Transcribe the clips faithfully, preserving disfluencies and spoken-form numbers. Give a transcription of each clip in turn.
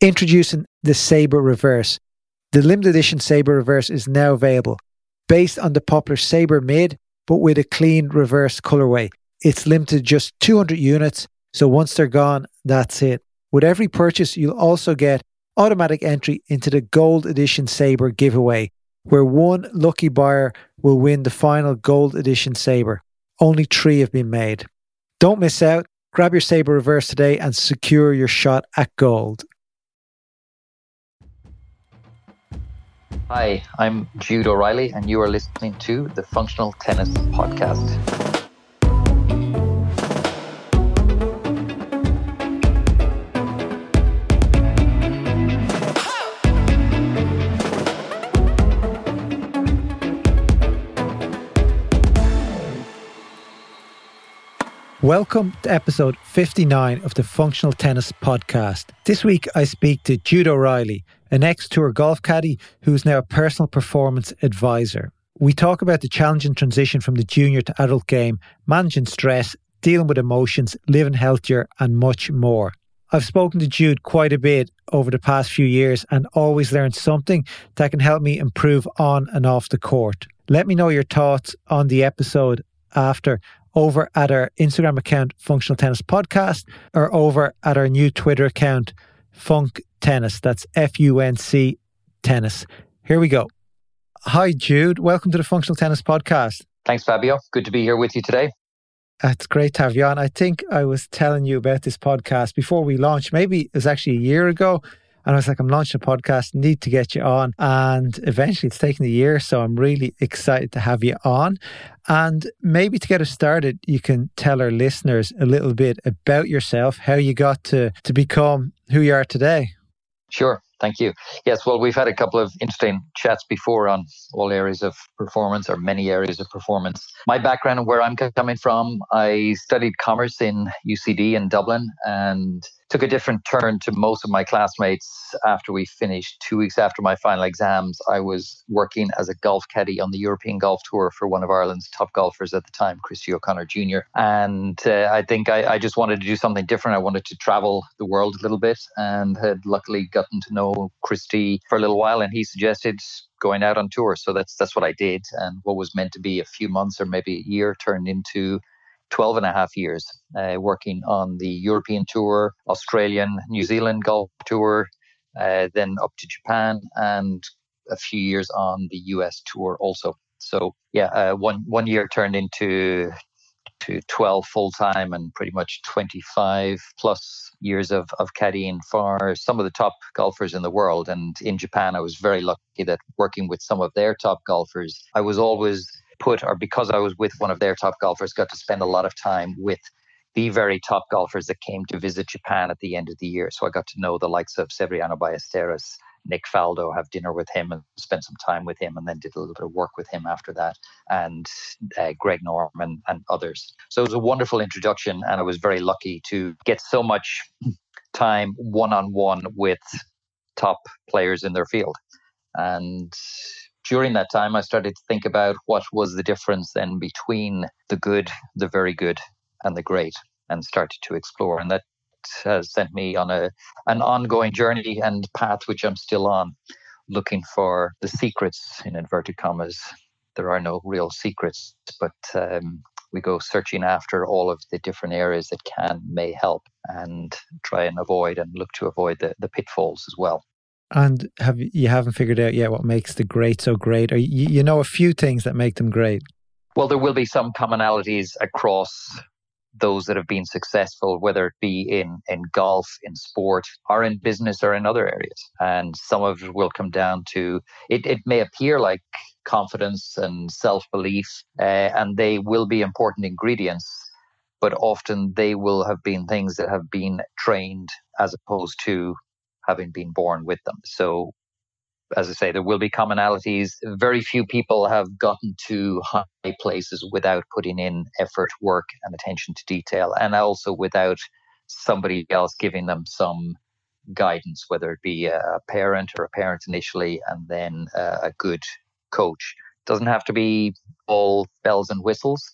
Introducing the Sabre Reverse. The limited edition Sabre Reverse is now available. Based on the popular Sabre Mid, but with a clean reverse colourway. It's limited to just two hundred units, so once they're gone, that's it. With every purchase, you'll also get automatic entry into the Gold Edition Sabre giveaway, where one lucky buyer will win the final Gold Edition Sabre. Only three have been made. Don't miss out. Grab your Sabre Reverse today and secure your shot at gold. Hi, I'm Jude O'Reilly, and you are listening to the Functional Tennis Podcast. Welcome to episode fifty-nine of the Functional Tennis Podcast. This week I speak to Jude O'Reilly, an ex-tour golf caddy who is now a personal performance advisor. We talk about the challenging transition from the junior to adult game, managing stress, dealing with emotions, living healthier, and much more. I've spoken to Jude quite a bit over the past few years and always learned something that can help me improve on and off the court. Let me know your thoughts on the episode after over at our Instagram account, Functional Tennis Podcast, or over at our new Twitter account, Funk Tennis. That's F U N C Tennis. Here we go. Hi, Jude. Welcome to the Functional Tennis Podcast. Thanks, Fabio. Good to be here with you today. It's great to have you on. I think I was telling you about this podcast before we launched. Maybe it was actually a year ago. And I was like, I'm launching a podcast, need to get you on. And eventually it's taken a year, so I'm really excited to have you on. And maybe to get us started, you can tell our listeners a little bit about yourself, how you got to, to become who you are today. Sure. Thank you. Yes, well, we've had a couple of interesting chats before on all areas of performance or many areas of performance. My background and where I'm coming from, I studied commerce in U C D in Dublin and took a different turn to most of my classmates after we finished. Two weeks after my final exams, I was working as a golf caddy on the European Golf Tour for one of Ireland's top golfers at the time, Christy O'Connor Junior And uh, I think I, I just wanted to do something different. I wanted to travel the world a little bit and had luckily gotten to know Christy for a little while, and he suggested going out on tour. So that's that's what I did. And what was meant to be a few months or maybe a year turned into twelve and a half years uh, working on the European Tour, Australian, New Zealand Golf Tour, uh, then up to Japan, and a few years on the U S Tour also. So yeah, uh, one one year turned into to twelve full-time and pretty much twenty-five plus years of, of caddying for some of the top golfers in the world. And in Japan, I was very lucky that working with some of their top golfers, I was always put, or because I was with one of their top golfers, got to spend a lot of time with the very top golfers that came to visit Japan at the end of the year. So I got to know the likes of Severiano Ballesteros, Nick Faldo, have dinner with him and spent some time with him, and then did a little bit of work with him after that, and uh, Greg Norman and others. So it was a wonderful introduction, and I was very lucky to get so much time one-on-one with top players in their field. And during that time, I started to think about what was the difference then between the good, the very good, and the great, and started to explore. And that has sent me on a an ongoing journey and path, which I'm still on, looking for the secrets, in inverted commas. There are no real secrets, but um, we go searching after all of the different areas that can, may help, and try and avoid and look to avoid the, the pitfalls as well. And have you haven't figured out yet what makes the great so great? Or you, you know a few things that make them great? Well, there will be some commonalities across those that have been successful, whether it be in, in golf, in sport, or in business, or in other areas. And some of it will come down to, it, it may appear like confidence and self-belief, uh, and they will be important ingredients, but often they will have been things that have been trained as opposed to having been born with them. So as I say, there will be commonalities. Very few people have gotten to high places without putting in effort, work, and attention to detail, and also without somebody else giving them some guidance, whether it be a parent or a parent initially, and then a good coach. It doesn't have to be all bells and whistles,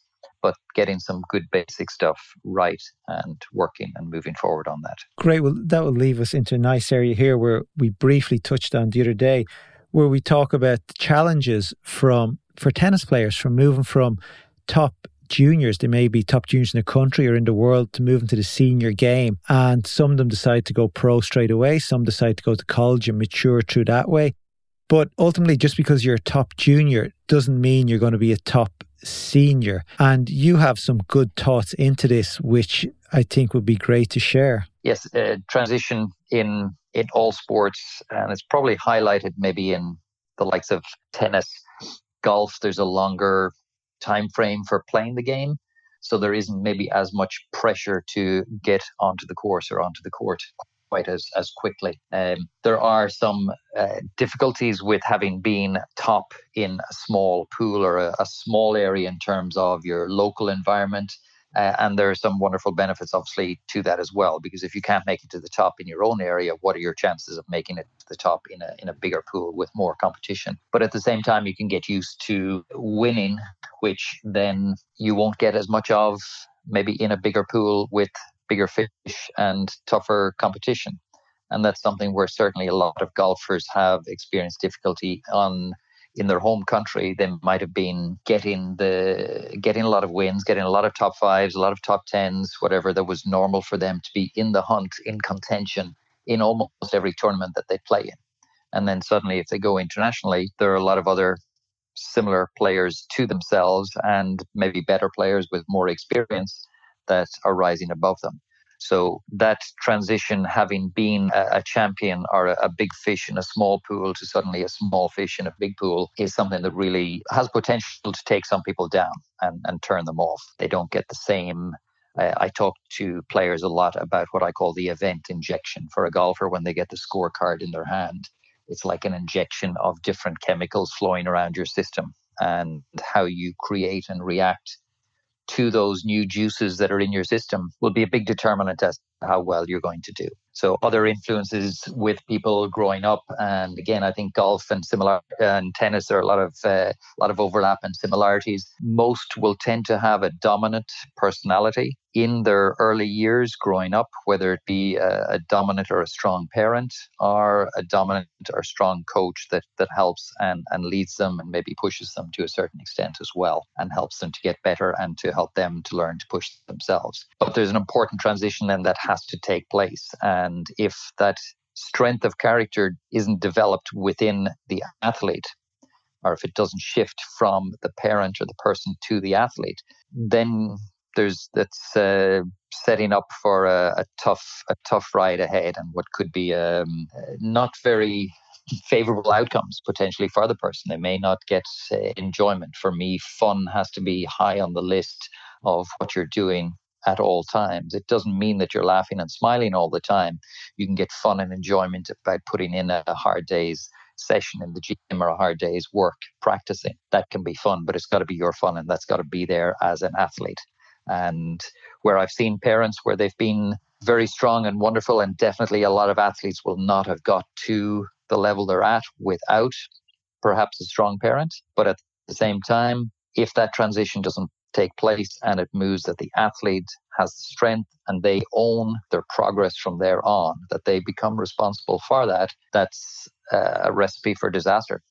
but getting some good basic stuff right and working and moving forward on that. Great. Well, that will leave us into a nice area here where we briefly touched on the other day, where we talk about the challenges from for tennis players from moving from top juniors, they may be top juniors in the country or in the world, to move into the senior game. And some of them decide to go pro straight away. Some decide to go to college and mature through that way. But ultimately, just because you're a top junior doesn't mean you're going to be a top senior. And you have some good thoughts into this, which I think would be great to share. Yes, uh, transition in in all sports, and it's probably highlighted maybe in the likes of tennis, golf. There's a longer time frame for playing the game, so there isn't maybe as much pressure to get onto the course or onto the court quite as, as quickly. Um, there are some uh, difficulties with having been top in a small pool or a, a small area in terms of your local environment. Uh, and there are some wonderful benefits, obviously, to that as well, because if you can't make it to the top in your own area, what are your chances of making it to the top in a in a bigger pool with more competition? But at the same time, you can get used to winning, which then you won't get as much of maybe in a bigger pool with bigger fish and tougher competition. And that's something where certainly a lot of golfers have experienced difficulty on. In their home country, they might have been getting the getting a lot of wins, getting a lot of top fives, a lot of top tens, whatever that was normal for them to be in the hunt, in contention, in almost every tournament that they play in. And then suddenly, if they go internationally, there are a lot of other similar players to themselves and maybe better players with more experience that are rising above them. So that transition, having been a, a champion or a, a big fish in a small pool to suddenly a small fish in a big pool, is something that really has potential to take some people down and, and turn them off. They don't get the same. Uh, I talk to players a lot about what I call the event injection for a golfer when they get the scorecard in their hand. It's like an injection of different chemicals flowing around your system, and how you create and react to those new juices that are in your system will be a big determinant as to how well you're going to do. So other influences with people growing up, and again, I think golf and similar and tennis are a lot of uh, a lot of overlap and similarities. Most will tend to have a dominant personality in their early years growing up, whether it be a, a dominant or a strong parent, or a dominant or strong coach that that helps and, and leads them and maybe pushes them to a certain extent as well, and helps them to get better and to help them to learn to push themselves. But there's an important transition then that has to take place. And if that strength of character isn't developed within the athlete, or if it doesn't shift from the parent or the person to the athlete, then there's that's uh, setting up for a, a tough a tough ride ahead, and what could be um, not very favorable outcomes potentially for the person. They may not get uh, enjoyment. For me, fun has to be high on the list of what you're doing at all times. It doesn't mean that you're laughing and smiling all the time. You can get fun and enjoyment about putting in a hard day's session in the gym or a hard day's work practicing. That can be fun, but it's got to be your fun, and that's got to be there as an athlete. And where I've seen parents where they've been very strong and wonderful, and definitely a lot of athletes will not have got to the level they're at without perhaps a strong parent. But at the same time, if that transition doesn't take place and it moves that the athlete has the strength and they own their progress from there on, that they become responsible for that, that's a recipe for disaster.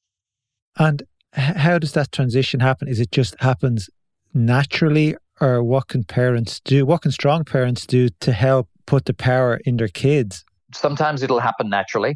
And how does that transition happen? Is it just happens naturally, or what can parents do? What can strong parents do to help put the power in their kids? Sometimes it'll happen naturally,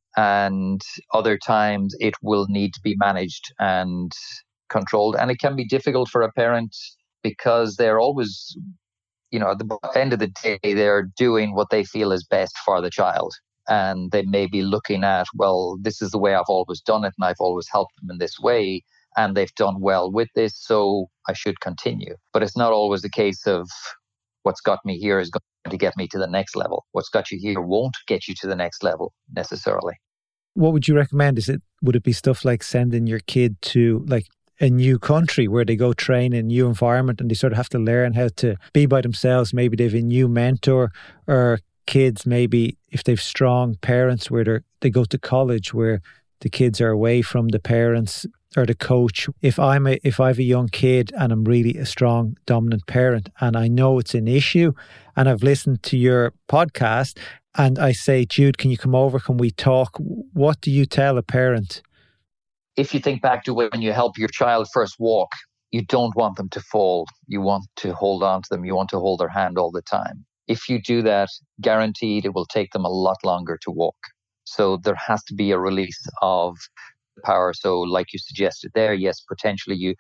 and other times it will need to be managed and controlled. And it can be difficult for a parent because they're always, you know, at the end of the day, they're doing what they feel is best for the child. And they may be looking at, well, this is the way I've always done it, and I've always helped them in this way, and they've done well with this, so I should continue. But it's not always the case of what's got me here is going to get me to the next level. What's got you here won't get you to the next level necessarily. What would you recommend? Is it would it be stuff like sending your kid to like a new country where they go train in a new environment and they sort of have to learn how to be by themselves? Maybe they have a new mentor, or kids maybe if they've strong parents where they they go to college where the kids are away from the parents or the coach. If I'm a, if I have a young kid and I'm really a strong, dominant parent and I know it's an issue and I've listened to your podcast and I say, Jude, can you come over? Can we talk? What do you tell a parent? If you think back to when you help your child first walk, you don't want them to fall. You want to hold on to them. You want to hold their hand all the time. If you do that, guaranteed it will take them a lot longer to walk. So there has to be a release of power. So like you suggested there, yes, potentially you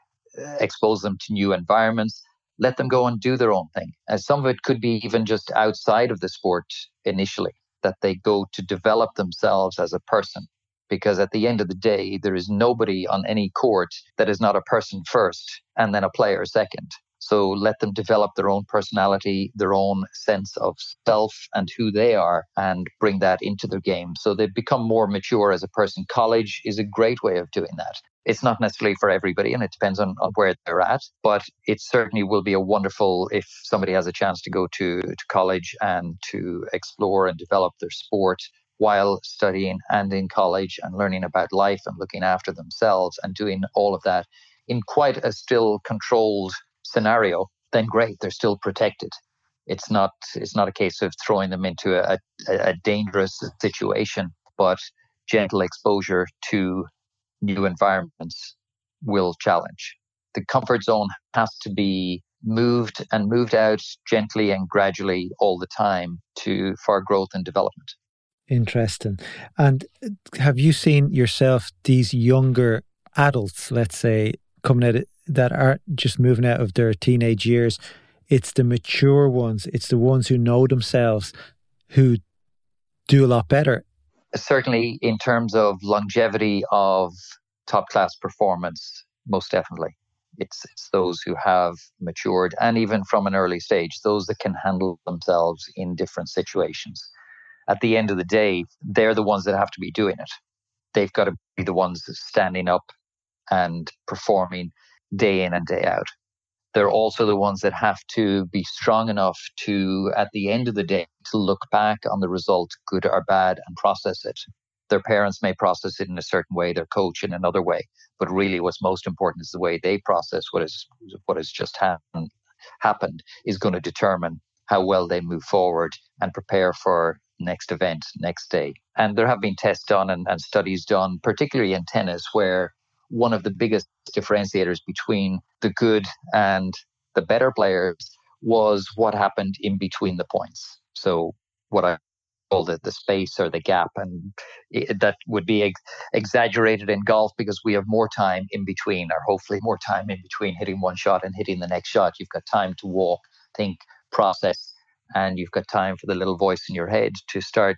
expose them to new environments, let them go and do their own thing. And some of it could be even just outside of the sport initially, that they go to develop themselves as a person. Because at the end of the day, there is nobody on any court that is not a person first and then a player second. So let them develop their own personality, their own sense of self and who they are, and bring that into their game. So they become more mature as a person. College is a great way of doing that. It's not necessarily for everybody, and it depends on, on where they're at, but it certainly will be a wonderful if somebody has a chance to go to, to college and to explore and develop their sport while studying and in college and learning about life and looking after themselves and doing all of that in quite a still controlled scenario, then great, they're still protected. It's not it's not a case of throwing them into a, a, a dangerous situation, but gentle exposure to new environments will challenge. The comfort zone has to be moved and moved out gently and gradually all the time to for growth and development. Interesting. And have you seen yourself these younger adults, let's say, coming out of, that aren't just moving out of their teenage years? It's the mature ones. It's the ones who know themselves who do a lot better. Certainly in terms of longevity of top class performance, most definitely. It's, it's those who have matured, and even from an early stage, those that can handle themselves in different situations. At the end of the day, they're the ones that have to be doing it. They've got to be the ones standing up and performing day in and day out. They're also the ones that have to be strong enough to, at the end of the day, to look back on the result, good or bad, and process it. Their parents may process it in a certain way, their coach in another way, but really what's most important is the way they process what is what has just happened, happened is going to determine how well they move forward and prepare for next event, next day. And there have been tests done and, and studies done, particularly in tennis, where one of the biggest differentiators between the good and the better players was what happened in between the points. So what I call the, the space or the gap. And it, that would be ex- exaggerated in golf because we have more time in between, or hopefully more time in between hitting one shot and hitting the next shot. You've got time to walk, think, process, and you've got time for the little voice in your head to start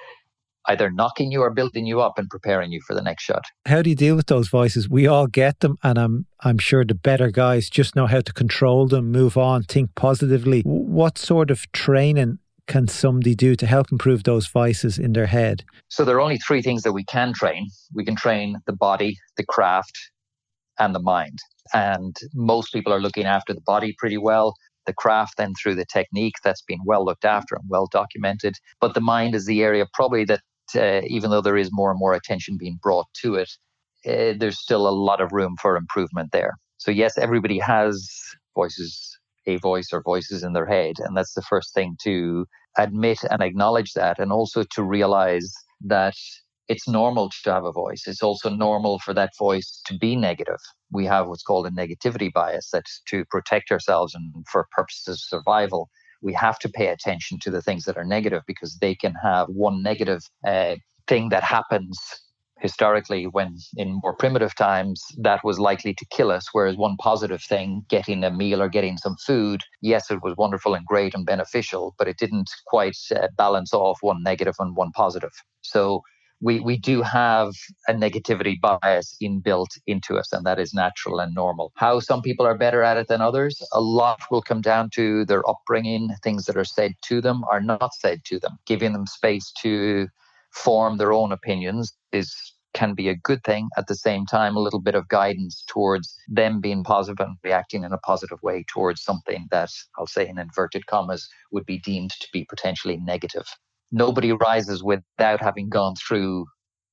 either knocking you or building you up and preparing you for the next shot. How do you deal with those voices? We all get them, and I'm I'm sure the better guys just know how to control them, move on, think positively. What sort of training can somebody do to help improve those voices in their head? So there are only three things that we can train. We can train the body, the craft, and the mind. And most people are looking after the body pretty well. The craft then through the technique that's been well looked after and well documented. But the mind is the area probably that uh, even though there is more and more attention being brought to it, uh, there's still a lot of room for improvement there. So yes, everybody has voices, a voice or voices in their head. And that's the first thing, to admit and acknowledge that, and also to realize that it's normal to have a voice. It's also normal for that voice to be negative. We have what's called a negativity bias, that's to protect ourselves and for purposes of survival. We have to pay attention to the things that are negative because they can have one negative uh, thing that happens historically when in more primitive times that was likely to kill us, whereas one positive thing, getting a meal or getting some food, yes, it was wonderful and great and beneficial, but it didn't quite uh, balance off one negative and one positive. So we we do have a negativity bias inbuilt into us, and that is natural and normal. How some people are better at it than others, a lot will come down to their upbringing, things that are said to them or not said to them. Giving them space to form their own opinions is can be a good thing. At the same time, a little bit of guidance towards them being positive and reacting in a positive way towards something that, I'll say in inverted commas, would be deemed to be potentially negative. Nobody rises without having gone through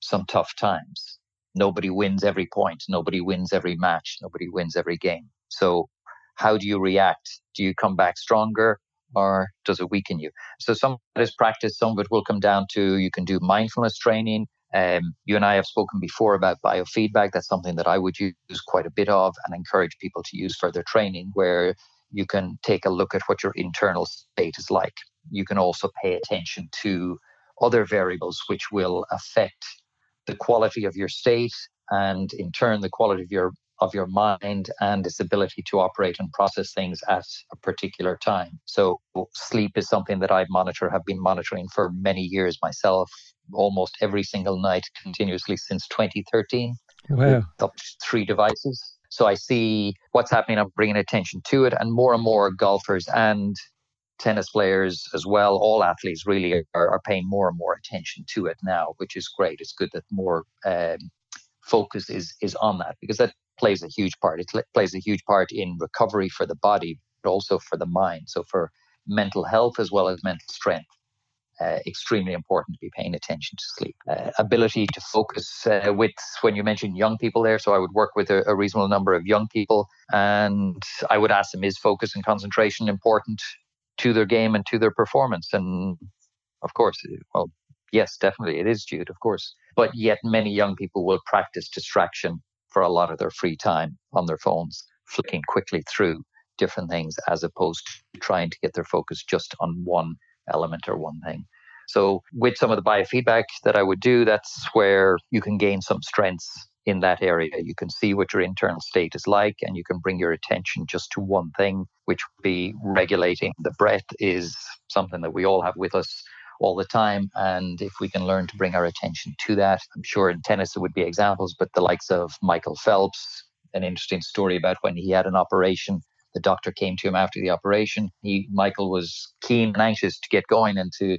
some tough times. Nobody wins every point. Nobody wins every match. Nobody wins every game. So how do you react? Do you come back stronger, or does it weaken you? So some of it is practice. Some of it will come down to, you can do mindfulness training. Um, you and I have spoken before about biofeedback. That's something that I would use quite a bit of and encourage people to use for their training, where you can take a look at what your internal state is like. You can also pay attention to other variables which will affect the quality of your state, and in turn the quality of your of your mind and its ability to operate and process things at a particular time. So sleep is something that I monitor, have been monitoring for many years myself, almost every single night continuously since twenty thirteen. Wow. With up to three devices. So I see what's happening, I'm bringing attention to it, and more and more golfers and tennis players as well, all athletes really are, are paying more and more attention to it now, which is great. It's good that more um, focus is is on that, because that plays a huge part. It plays a huge part in recovery for the body, but also for the mind. So for mental health as well as mental strength, uh, extremely important to be paying attention to sleep. Uh, ability to focus uh, with, when you mentioned young people there, so I would work with a, a reasonable number of young people, and I would ask them, is focus and concentration important to their game and to their performance? And of course, well, yes, definitely it is, Jude, of course. But yet many young people will practice distraction for a lot of their free time on their phones, flicking quickly through different things as opposed to trying to get their focus just on one element or one thing. So with some of the biofeedback that I would do, that's where you can gain some strengths in that area. You can see what your internal state is like, and you can bring your attention just to one thing, which would be regulating the breath. Is something that we all have with us all the time. And if we can learn to bring our attention to that, I'm sure in tennis there would be examples, but the likes of Michael Phelps, an interesting story about when he had an operation. The doctor came to him after the operation. He, Michael was keen and anxious to get going and to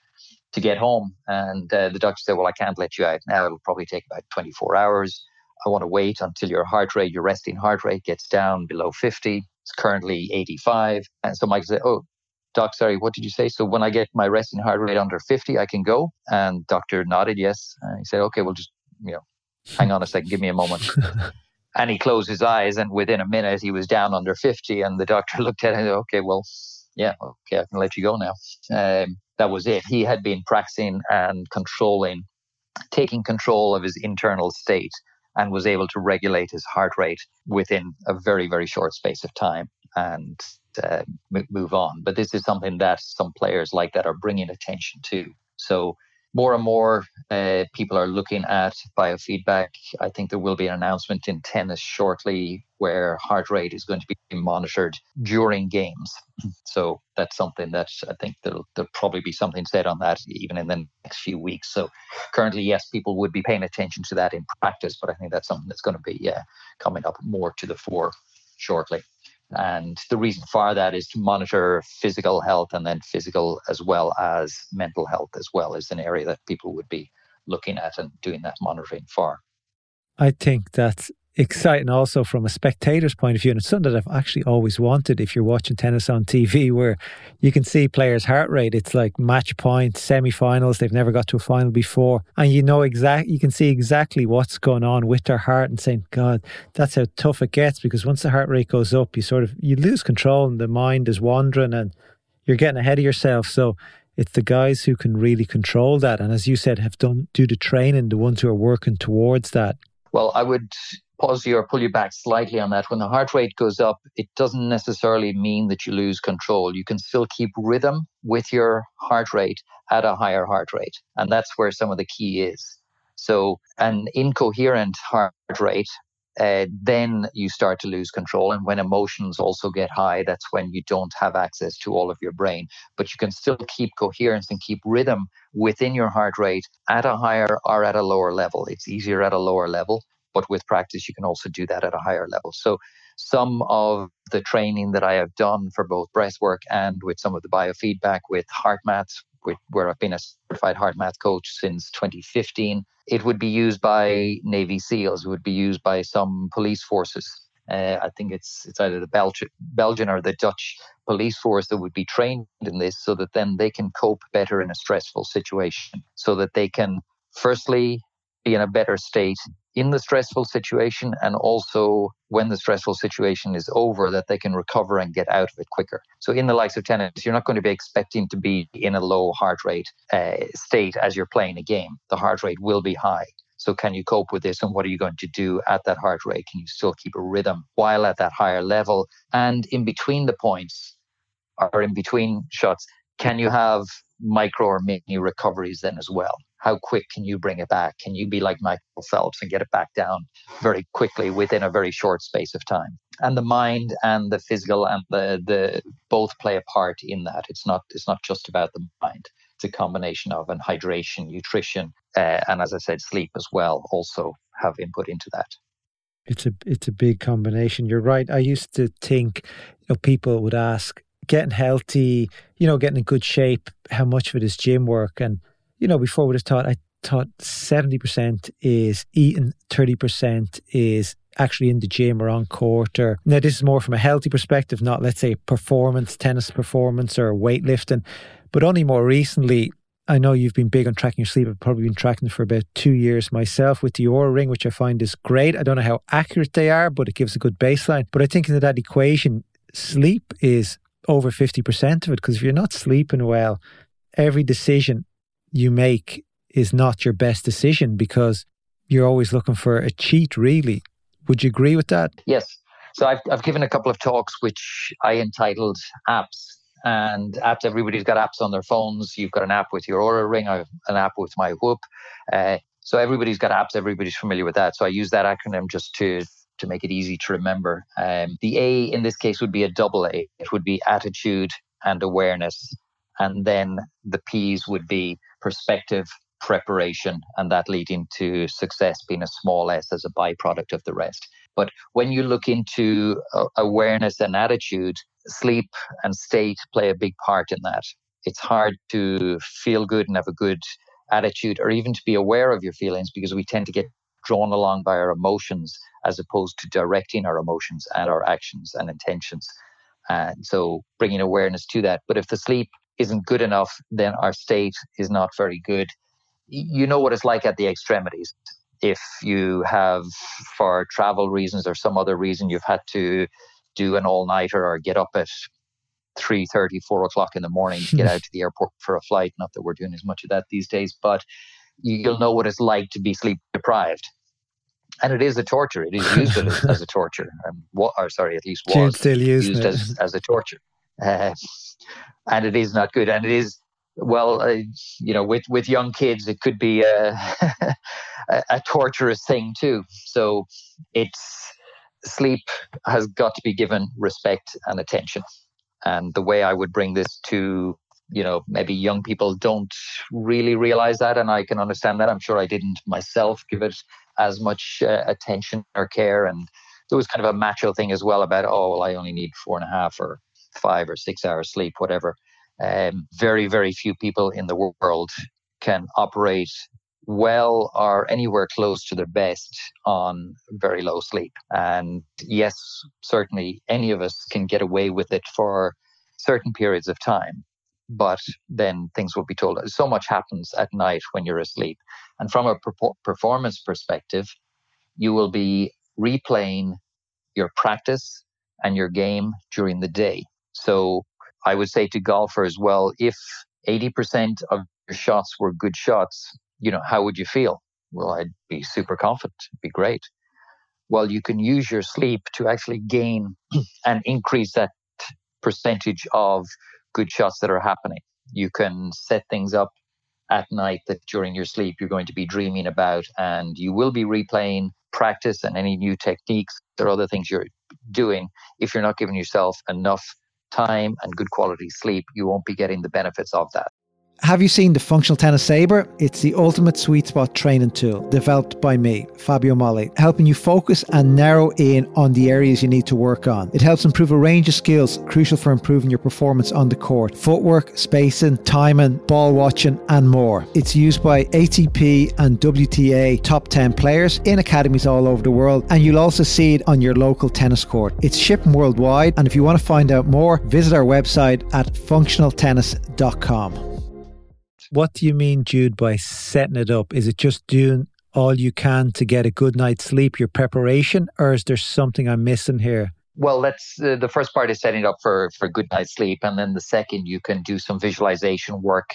to get home. And uh, the doctor said, well, I can't let you out now. It'll probably take about twenty-four hours. I want to wait until your heart rate, your resting heart rate gets down below fifty. It's currently eighty-five. And so Michael said, oh, doc, sorry, what did you say? So when I get my resting heart rate under fifty, I can go? And doctor nodded yes. And he said, okay, well, just, you know, hang on a second, give me a moment. And he closed his eyes, and within a minute he was down under fifty. And the doctor looked at him and said, okay, well, yeah, okay, I can let you go now. Um, that was it. He had been practicing and controlling, taking control of his internal state, and was able to regulate his heart rate within a very, very short space of time and uh, move on. But this is something that some players like that are bringing attention to. So more and more uh, people are looking at biofeedback. I think there will be an announcement in tennis shortly where heart rate is going to be monitored during games. So that's something that I think there'll, there'll probably be something said on that even in the next few weeks. So currently, yes, people would be paying attention to that in practice, but I think that's something that's going to be yeah, coming up more to the fore shortly. And the reason for that is to monitor physical health, and then physical as well as mental health as well is an area that people would be looking at and doing that monitoring for. I think that's exciting also from a spectator's point of view, and it's something that I've actually always wanted. If you're watching tennis on T V, where you can see players' heart rate, it's like match points, semi-finals, they've never got to a final before, and you know exactly, you can see exactly what's going on with their heart, and saying, God, that's how tough it gets, because once the heart rate goes up, you sort of, you lose control and the mind is wandering and you're getting ahead of yourself. So it's the guys who can really control that, and as you said, have done, do the training, the ones who are working towards that. Well, I would pause you or pull you back slightly on that. When the heart rate goes up, it doesn't necessarily mean that you lose control. You can still keep rhythm with your heart rate at a higher heart rate. And that's where some of the key is. So an incoherent heart rate, uh, then you start to lose control. And when emotions also get high, that's when you don't have access to all of your brain. But you can still keep coherence and keep rhythm within your heart rate at a higher or at a lower level. It's easier at a lower level, but with practice, you can also do that at a higher level. So some of the training that I have done for both breathwork and with some of the biofeedback with HeartMath, with, where I've been a certified HeartMath coach since twenty fifteen, it would be used by Navy SEALs, it would be used by some police forces. Uh, I think it's it's either the Belgi- Belgian or the Dutch police force that would be trained in this, so that then they can cope better in a stressful situation, so that they can firstly be in a better state in the stressful situation, and also when the stressful situation is over, that they can recover and get out of it quicker. So in the likes of tennis, you're not going to be expecting to be in a low heart rate uh, state as you're playing a game. The heart rate will be high. So can you cope with this, and what are you going to do at that heart rate? Can you still keep a rhythm while at that higher level? And in between the points, or in between shots, can you have micro or mini recoveries then as well? How quick can you bring it back? Can you be like Michael Phelps and get it back down very quickly within a very short space of time? And the mind and the physical and the the both play a part in that. It's not it's not just about the mind. It's a combination of and hydration, nutrition, uh, and as I said, sleep as well also have input into that. It's a it's a big combination. You're right. I used to think, you know, people would ask, getting healthy, you know, getting in good shape, how much of it is gym work? And, you know, before we just thought, I thought seventy percent is eating, thirty percent is actually in the gym or on court. Or now this is more from a healthy perspective, not let's say performance, tennis performance or weightlifting. But only more recently, I know you've been big on tracking your sleep. I've probably been tracking it for about two years myself with the Oura Ring, which I find is great. I don't know how accurate they are, but it gives a good baseline. But I think in that equation, sleep is over fifty percent of it, because if you're not sleeping well, every decision you make is not your best decision, because you're always looking for a cheat, really. Would you agree with that? Yes. So I've, I've given a couple of talks which I entitled Apps. And apps, everybody's got apps on their phones. You've got an app with your Oura Ring. I have an app with my Whoop. Uh, so everybody's got apps. Everybody's familiar with that. So I use that acronym just to to make it easy to remember. Um, the A in this case would be a double A. It would be attitude and awareness. And then the P's would be perspective, preparation, and that leading to success being a small s as a byproduct of the rest. But when you look into uh, awareness and attitude, sleep and state play a big part in that. It's hard to feel good and have a good attitude, or even to be aware of your feelings, because we tend to get drawn along by our emotions as opposed to directing our emotions and our actions and intentions. And so bringing awareness to that. But if the sleep isn't good enough, then our state is not very good. You know what it's like at the extremities. If you have, for travel reasons or some other reason, you've had to do an all-nighter or get up at three thirty, four o'clock in the morning to get out to the airport for a flight. Not that we're doing as much of that these days, but you'll know what it's like to be sleep deprived. And it is a torture. It is used as a torture. Um, what, or sorry, at least was still used it. as, as a torture. Uh, and it is not good. And it is, well, uh, you know, with, with young kids, it could be a, a, a torturous thing too. So it's, sleep has got to be given respect and attention. And the way I would bring this to, you know, maybe young people don't really realize that. And I can understand that. I'm sure I didn't myself give it as much uh, attention or care. And there was kind of a macho thing as well about, oh, well, I only need four and a half or five or six hours sleep, whatever. Um, very, very few people in the world can operate well or anywhere close to their best on very low sleep. And yes, certainly any of us can get away with it for certain periods of time, but then things will be told. So much happens at night when you're asleep. And from a per- performance perspective, you will be replaying your practice and your game during the day. So I would say to golfers, well, if eighty percent of your shots were good shots, you know, how would you feel? Well, I'd be super confident. It'd be great. Well, you can use your sleep to actually gain and increase that percentage of good shots that are happening. You can set things up at night that during your sleep you're going to be dreaming about, and you will be replaying practice and any new techniques or other things you're doing. If you're not giving yourself enough time and good quality sleep, you won't be getting the benefits of that. Have you seen the Functional Tennis Sabre? It's the ultimate sweet spot training tool developed by me, Fabio Molli, helping you focus and narrow in on the areas you need to work on. It helps improve a range of skills crucial for improving your performance on the court: footwork, spacing, timing, ball watching, and more. It's used by A T P and W T A top ten players in academies all over the world, and you'll also see it on your local tennis court. It's shipping worldwide, and if you want to find out more, visit our website at functional tennis dot com. What do you mean, Jude, by setting it up? Is it just doing all you can to get a good night's sleep, your preparation, or is there something I'm missing here? Well, that's uh, the first part is setting up for for good night's sleep, and then the second you can do some visualization work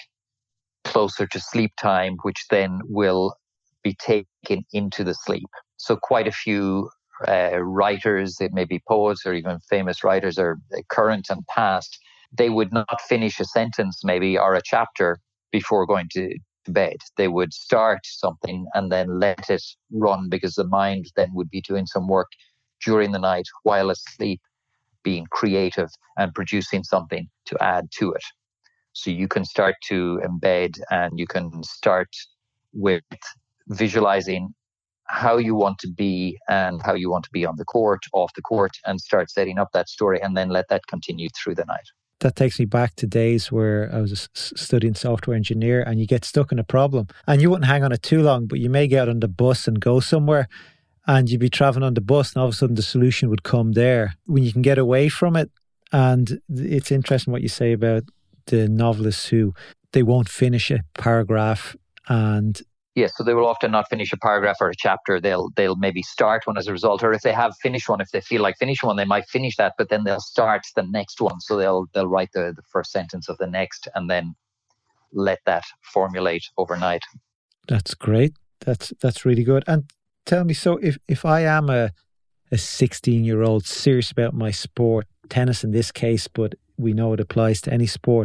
closer to sleep time, which then will be taken into the sleep. So quite a few uh, writers, it may be poets or even famous writers, or current and past, they would not finish a sentence maybe or a chapter before going to, to bed. They would start something and then let it run, because the mind then would be doing some work during the night while asleep, being creative and producing something to add to it. So you can start to embed, and you can start with visualizing how you want to be and how you want to be on the court, off the court, and start setting up that story, and then let that continue through the night. That takes me back to days where I was studying software engineer, and you get stuck in a problem and you wouldn't hang on it too long, but you may get on the bus and go somewhere, and you'd be traveling on the bus, and all of a sudden the solution would come there. When you can get away from it, and it's interesting what you say about the novelists who they won't finish a paragraph. And yes, so they will often not finish a paragraph or a chapter. They'll they'll maybe start one as a result, or if they have finished one, if they feel like finishing one, they might finish that, but then they'll start the next one. So they'll they'll write the, the first sentence of the next, and then let that formulate overnight. That's great. That's that's really good. And tell me, so if, if I am a a sixteen-year-old serious about my sport, tennis in this case, but we know it applies to any sport,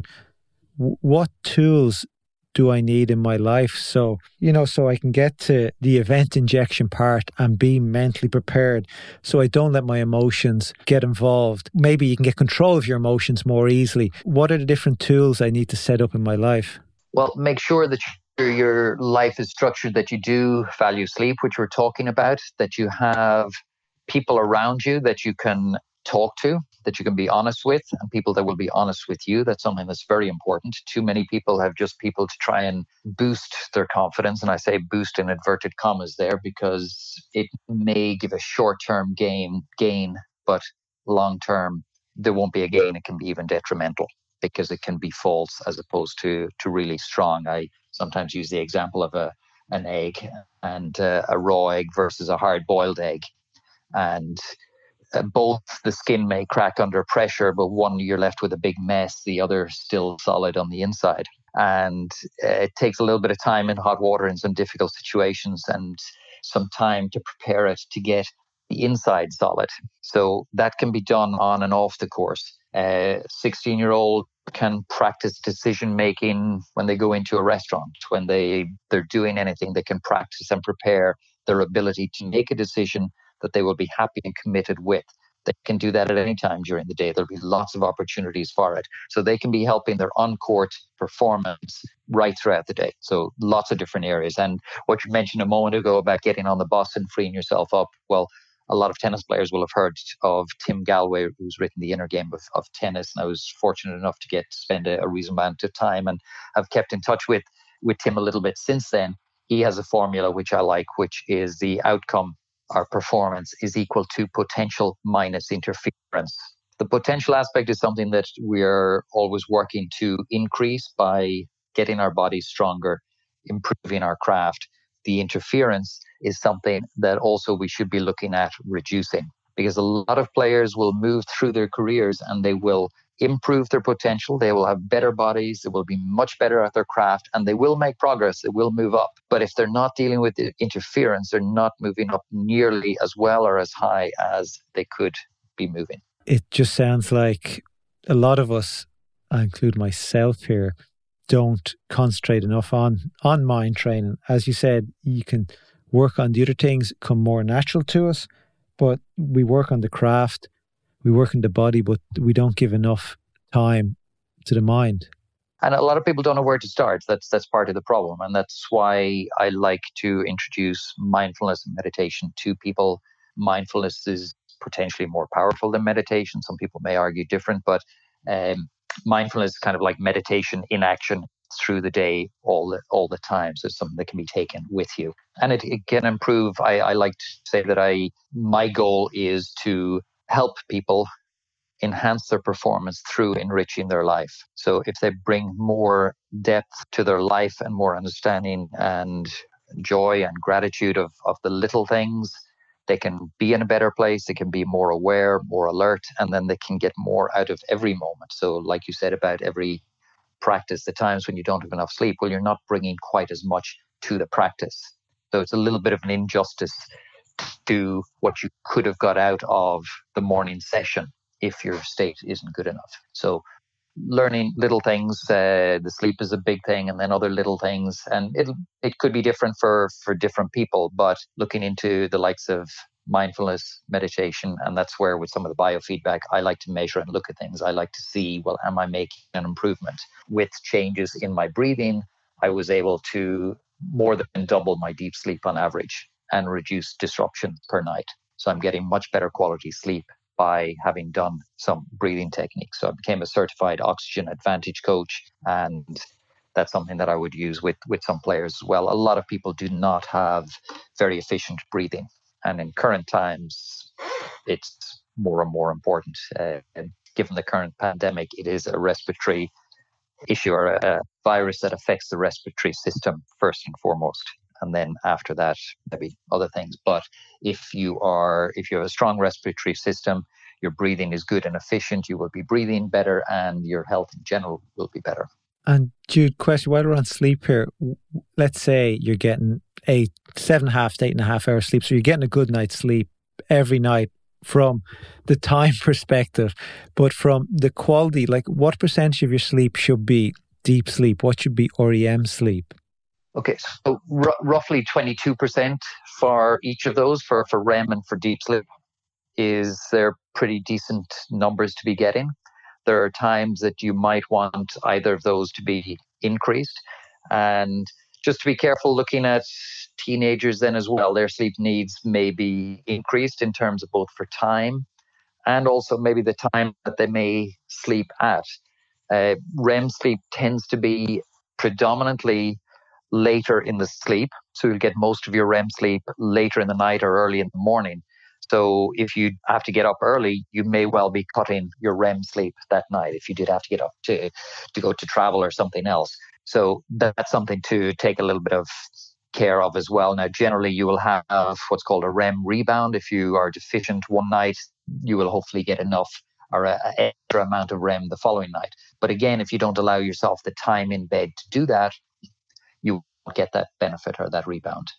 w- what tools do I need in my life? So, you know, so I can get to the event injection part and be mentally prepared, so I don't let my emotions get involved. Maybe you can get control of your emotions more easily. What are the different tools I need to set up in my life? Well, make sure that your life is structured, that you do value sleep, which we're talking about, that you have people around you that you can talk to, that you can be honest with, and people that will be honest with you. That's something that's very important. Too many people have just people to try and boost their confidence. And I say boost in inverted commas there, because it may give a short-term gain, gain, but long-term, there won't be a gain. It can be even detrimental, because it can be false as opposed to, to really strong. I sometimes use the example of a an egg and uh, a raw egg versus a hard-boiled egg. And uh, both the skin may crack under pressure, but one you're left with a big mess, the other still solid on the inside. And uh, it takes a little bit of time in hot water in some difficult situations, and some time to prepare it to get the inside solid. So that can be done on and off the course. A sixteen-year-old can practice decision making when they go into a restaurant, when they, they're doing anything. They can practice and prepare their ability to make a decision that they will be happy and committed with. They can do that at any time during the day. There'll be lots of opportunities for it. So they can be helping their on-court performance right throughout the day. So lots of different areas. And what you mentioned a moment ago about getting on the bus and freeing yourself up, well, a lot of tennis players will have heard of Tim Gallwey, who's written The Inner Game of, of Tennis. And I was fortunate enough to get to spend a, a reasonable amount of time, and have kept in touch with, with Tim a little bit since then. He has a formula which I like, which is the outcome, our performance, is equal to potential minus interference. The potential aspect is something that we're always working to increase by getting our bodies stronger, improving our craft. The interference is something that also we should be looking at reducing, because a lot of players will move through their careers and they will improve their potential. They will have better bodies. They will be much better at their craft, and they will make progress. They will move up. But if they're not dealing with the interference, they're not moving up nearly as well or as high as they could be moving. It just sounds like a lot of us, I include myself here, don't concentrate enough on, on mind training. As you said, you can work on the other things, come more natural to us, but we work on the craft, we work on the body, but we don't give enough time to the mind. And a lot of people don't know where to start. That's that's part of the problem. And that's why I like to introduce mindfulness and meditation to people. Mindfulness is potentially more powerful than meditation. Some people may argue different, but um, mindfulness is kind of like meditation in action through the day, all the, all the time. So it's something that can be taken with you. And it, it can improve. I, I like to say that I my goal is to help people enhance their performance through enriching their life. So if they bring more depth to their life and more understanding and joy and gratitude of, of the little things, they can be in a better place, they can be more aware, more alert, and then they can get more out of every moment. So like you said about every practice, the times when you don't have enough sleep, well, you're not bringing quite as much to the practice. So it's a little bit of an injustice to what you could have got out of the morning session if your state isn't good enough. So learning little things, uh, the sleep is a big thing, and then other little things, and it it could be different for for different people, but looking into the likes of mindfulness, meditation, and that's where with some of the biofeedback, I like to measure and look at things. I like to see, well, am I making an improvement? With changes in my breathing, I was able to more than double my deep sleep on average and reduce disruption per night. So I'm getting much better quality sleep by having done some breathing techniques. So I became a certified Oxygen Advantage coach, and that's something that I would use with, with some players as well. A lot of people do not have very efficient breathing, and in current times, it's more and more important. Uh, and given the current pandemic, it is a respiratory issue or a, a virus that affects the respiratory system first and foremost. And then after that, maybe other things. But if you are, if you have a strong respiratory system, your breathing is good and efficient, you will be breathing better, and your health in general will be better. And Jude, question, while we're on sleep here, let's say you're getting eight, seven and a half to eight and a half hours sleep. So you're getting a good night's sleep every night from the time perspective, but from the quality, like what percentage of your sleep should be deep sleep? What should be R E M sleep? Okay, so r- roughly twenty-two percent for each of those, for, for R E M and for deep sleep, is they're pretty decent numbers to be getting. There are times that you might want either of those to be increased. And just to be careful looking at teenagers then as well, their sleep needs may be increased in terms of both for time and also maybe the time that they may sleep at. Uh, R E M sleep tends to be predominantly later in the sleep. So you'll get most of your R E M sleep later in the night or early in the morning. So if you have to get up early, you may well be cutting your R E M sleep that night if you did have to get up to, to go to travel or something else. So that's something to take a little bit of care of as well. Now, generally, you will have what's called a R E M rebound. If you are deficient one night, you will hopefully get enough or an extra amount of R E M the following night. But again, if you don't allow yourself the time in bed to do that, you won't get that benefit or that rebound.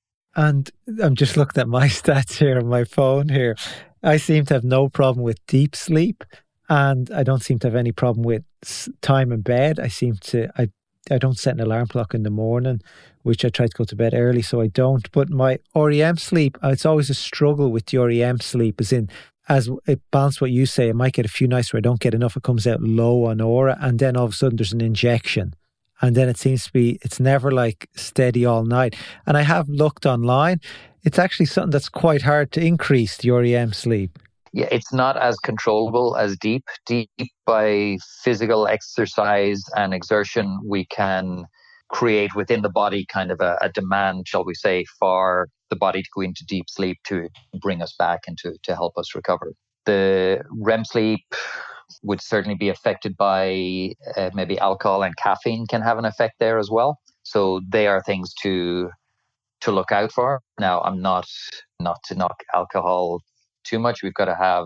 And I'm just looking at my stats here on my phone here. I seem to have no problem with deep sleep, and I don't seem to have any problem with time in bed. I seem to, I, I don't set an alarm clock in the morning, which I try to go to bed early, so I don't. But my R E M sleep, it's always a struggle with the R E M sleep, as in, as it balances what you say, I might get a few nights where I don't get enough, it comes out low on aura, and then all of a sudden there's an injection. And then it seems to be, it's never like steady all night. And I have looked online. It's actually something that's quite hard to increase the R E M sleep. Yeah, it's not as controllable as deep. Deep, by physical exercise and exertion, we can create within the body kind of a, a demand, shall we say, for the body to go into deep sleep to bring us back and to, to help us recover. The R E M sleep would certainly be affected by uh, maybe alcohol and caffeine can have an effect there as well. So they are things to to look out for. Now, I'm not not to knock alcohol too much. We've got to have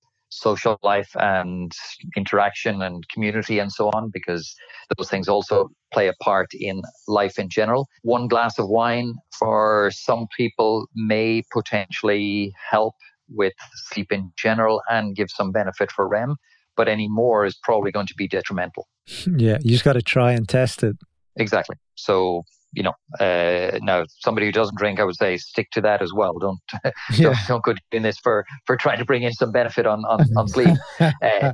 social life and interaction and community and so on, because those things also play a part in life in general. One glass of wine for some people may potentially help with sleep in general and give some benefit for R E M, but any more is probably going to be detrimental. Yeah, you just got to try and test it. Exactly. So, you know, uh, now somebody who doesn't drink, I would say stick to that as well. Don't yeah. don't, don't go doing this for, for trying to bring in some benefit on, on, on sleep. Uh,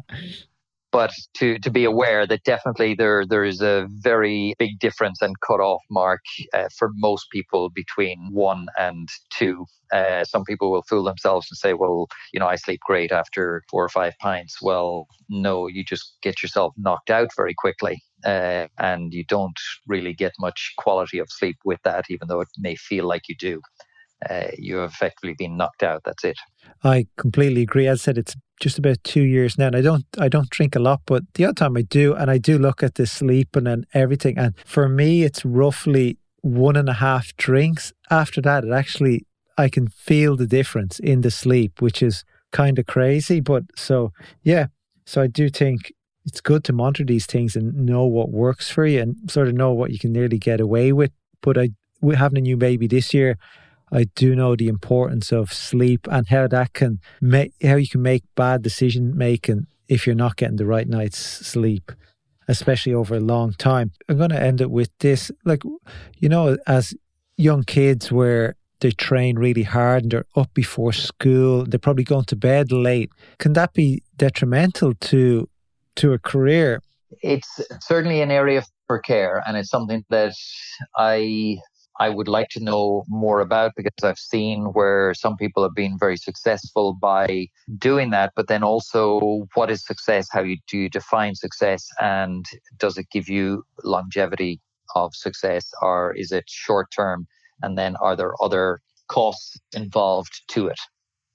but to, to be aware that definitely there there is a very big difference and cutoff mark uh, for most people between one and two. Uh, some people will fool themselves and say, well, you know, I sleep great after four or five pints. Well, no, you just get yourself knocked out very quickly. Uh, and you don't really get much quality of sleep with that, even though it may feel like you do. Uh, you have effectively been knocked out. That's it. I completely agree. As I said, it's just about two years now, and I don't, I don't drink a lot, but the odd time I do, and I do look at the sleep and, and everything. And for me, it's roughly one and a half drinks after that, it actually, I can feel the difference in the sleep, which is kind of crazy. But so, yeah, so I do think it's good to monitor these things and know what works for you and sort of know what you can nearly get away with. But I, with having a new baby this year, I do know the importance of sleep and how that can make, how you can make bad decision making if you're not getting the right night's sleep, especially over a long time. I'm going to end it with this. Like, you know, as young kids where they train really hard and they're up before school, they're probably going to bed late. Can that be detrimental to to a career? It's certainly an area for care, and it's something that I I would like to know more about, because I've seen where some people have been very successful by doing that. But then also, what is success? How you, do you define success? And does it give you longevity of success, or is it short term? And then are there other costs involved to it?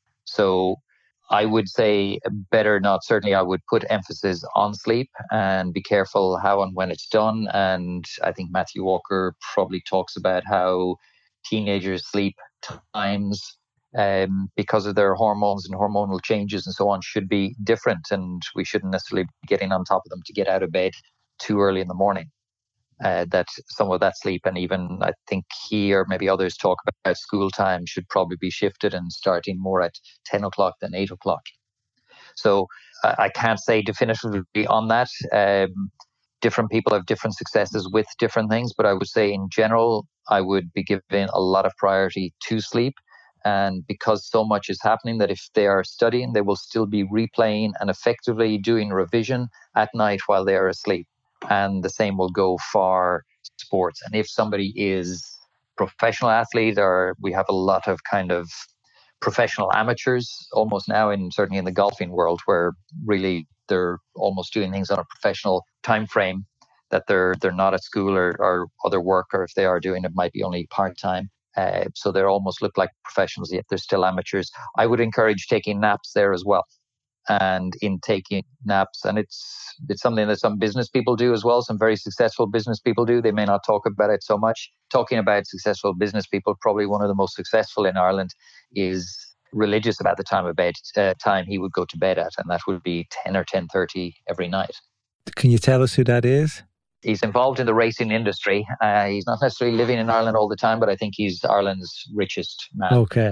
So I would say better not. Certainly, I would put emphasis on sleep and be careful how and when it's done. And I think Matthew Walker probably talks about how teenagers' sleep times, um, because of their hormones and hormonal changes and so on, should be different. And we shouldn't necessarily be getting on top of them to get out of bed too early in the morning. Uh, that some of that sleep, and even I think he or maybe others talk about school time, should probably be shifted and starting more at ten o'clock than eight o'clock. So uh, I can't say definitively on that. Um, different people have different successes with different things, but I would say in general, I would be giving a lot of priority to sleep. And because so much is happening, that if they are studying, they will still be replaying and effectively doing revision at night while they are asleep. And the same will go for sports. And if somebody is professional athlete, or we have a lot of kind of professional amateurs almost now, in certainly in the golfing world, where really they're almost doing things on a professional time frame, that they're they're not at school or, or other work, or if they are doing it, might be only part-time. Uh, so they almost look like professionals, yet they're still amateurs. I would encourage taking naps there as well. And in taking naps, and it's it's something that some business people do as well. Some very successful business people do. They may not talk about it so much. Talking about successful business people, probably one of the most successful in Ireland is religious about the time of bed uh, time he would go to bed at, and that would be ten or ten thirty every night. Can you tell us who that is? He's involved in the racing industry. Uh, he's not necessarily living in Ireland all the time, but I think he's Ireland's richest man. Okay.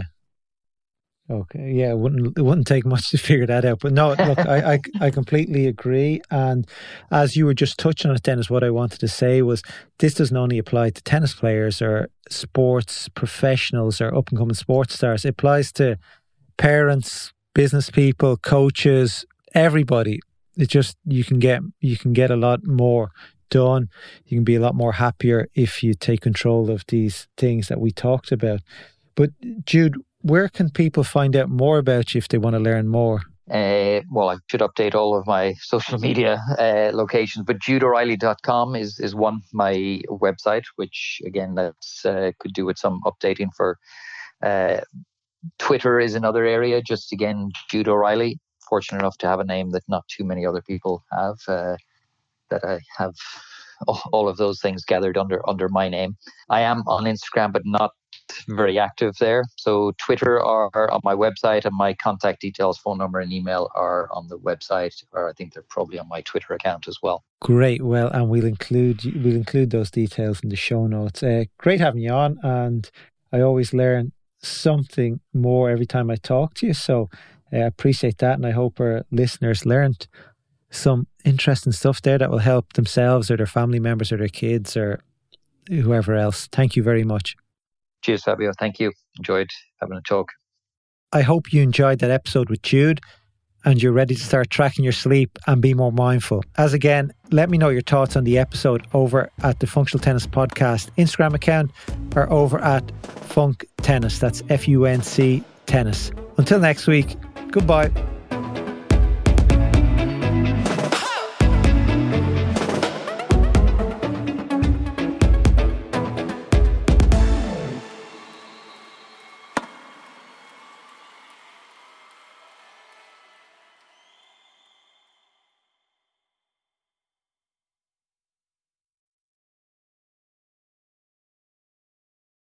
Okay, yeah, it wouldn't it wouldn't take much to figure that out. But no, look, I, I I completely agree. And as you were just touching on it, Dennis, what I wanted to say was this doesn't only apply to tennis players or sports professionals or up and coming sports stars. It applies to parents, business people, coaches, everybody. It just you can get you can get a lot more done. You can be a lot more happier if you take control of these things that we talked about. But Jude, where can people find out more about you if they want to learn more? Uh, well, I should update all of my social media uh, locations, but jude o'reilly dot com is, is one, my website, which again, that's uh, could do with some updating for. Uh, Twitter is another area, just again, Jude O'Reilly. Fortunate enough to have a name that not too many other people have, uh, that I have all of those things gathered under under my name. I am on Instagram, but not very active there. So Twitter are on my website, and my contact details, phone number and email are on the website, or I think they're probably on my Twitter account as well. Great. Well, and we'll include we'll include those details in the show notes. Uh, great having you on, and I always learn something more every time I talk to you. So I uh, appreciate that, and I hope our listeners learned some interesting stuff there that will help themselves or their family members or their kids or whoever else. Thank you very much. Cheers, Fabio. Thank you. Enjoyed having a talk. I hope you enjoyed that episode with Jude and you're ready to start tracking your sleep and be more mindful. As again, let me know your thoughts on the episode over at the Functional Tennis Podcast Instagram account or over at Funk Tennis. That's F U N C Tennis. Until next week, goodbye.